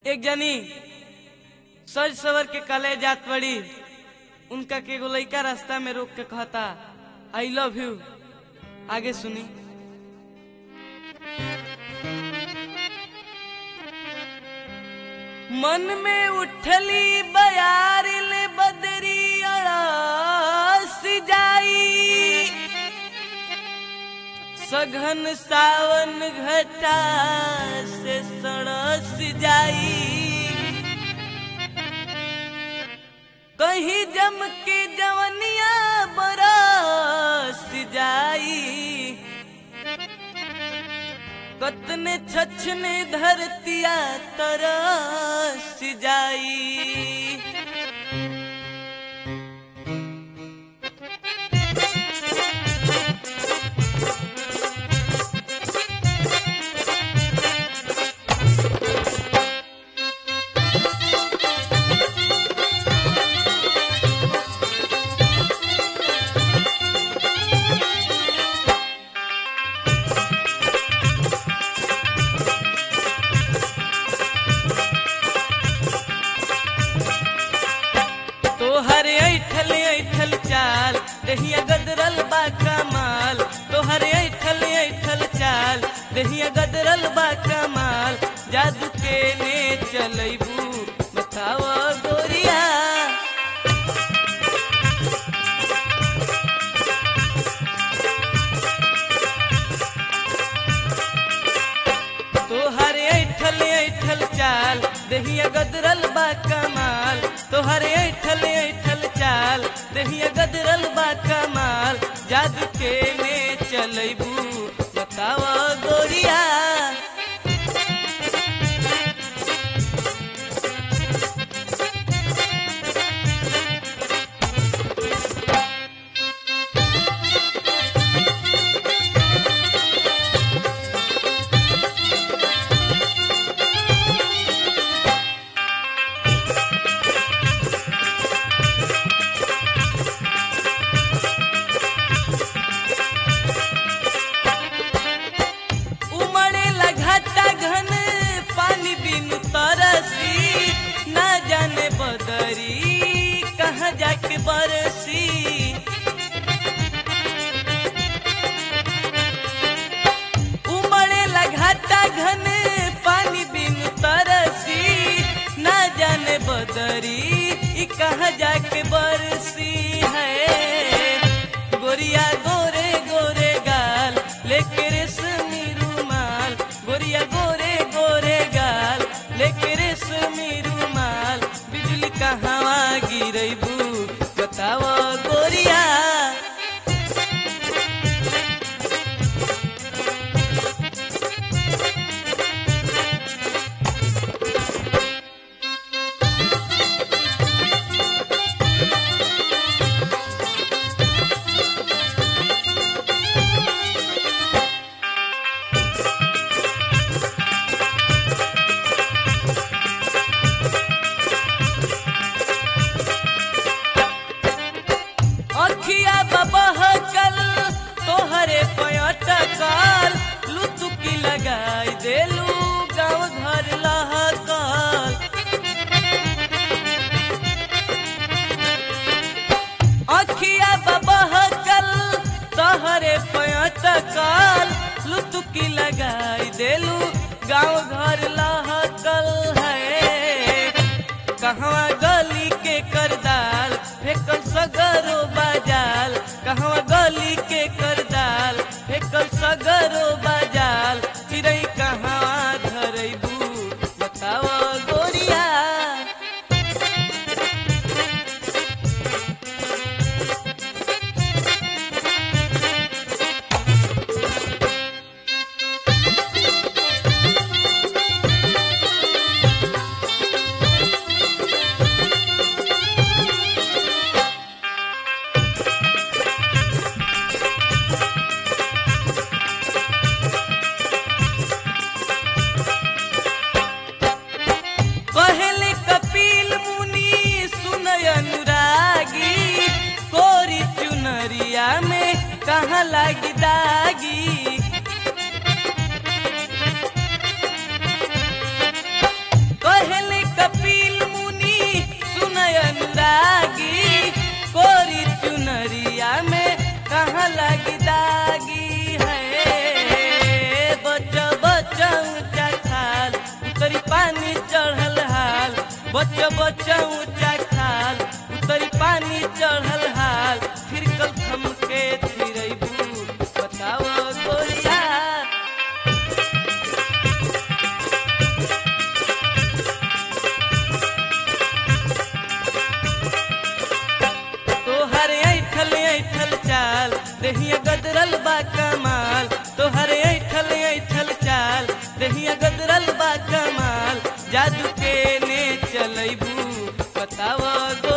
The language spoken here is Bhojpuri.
एक जनी सज सवर के कले जात बड़ी, उनका के एगो लइका रास्ता में रोक के कहता आई लव यू। आगे सुनी। मन में उठली बयारिल बदरी अड़स जाई, सघन सावन घटा से सड़स जाई, कहीं जम के जवनिया बरस जाई, कतने छछने धरतिया तरस जाई। तोहरे ऐठल ऐठल चाल देहिया गदरल बा कमाल, तोहरे ऐठल ऐठल चाल देहिया गदरल बा कमाल, जादू के ने चलैबू बताव गोरिया। तोहरे ऐठल ऐठल चाल देहिया गदरल बा कमाल, तोहरे ऐठल ऐठल चाल देहिया गदरल बा कमाल, जादू के ने चलैबू बताव गोरिया। घन पानी बिन तरसी, ना जाने बदरी कहाँ जाके बरसी, उमड़े घाटा घन पानी बिन तरसी, ना जाने बदरी कहाँ जाके बरसी है। गोरिया गोरे गोरे गाल लेके रेशमी रुमाल, गोरिया गोरे गोरे गाल लेके रेशमी रुमाल, बिजली कहवा गिरैबू बताव गोरिया। अखिया बबहकल तोहरे पयटकल, लुतुकी लगाई देलू गाँव घर लहकल। अखिया बबहकल तोहरे पयटकल, लुतुकी लगाई देलू गाँव घर लहकल है। कहवा गली के करदाल फेकल सगरो बाजाल, कहवा गली के करदाल फेकल सगरो बाजाल, चिड़ै कहवा धरैबू बताव गोरिया। पहले कपिल मुनि सुनय अनुरागी, कोरी चुनरिया में कहाँ लागी दागी। कहे पानी चढ़ल हाल बच बच ऊंचा खाल उतरी पानी चढ़ल हाल फिर कल थम के फिरबू बताओ गोरिया। तोहरे ऐठल ऐठल चाल देहिया गदरल बा कमाल तोहरे ऐठल ऐठल चाल देहिया गदरल बा कमाल जादू के ने चलैबू बताओ गो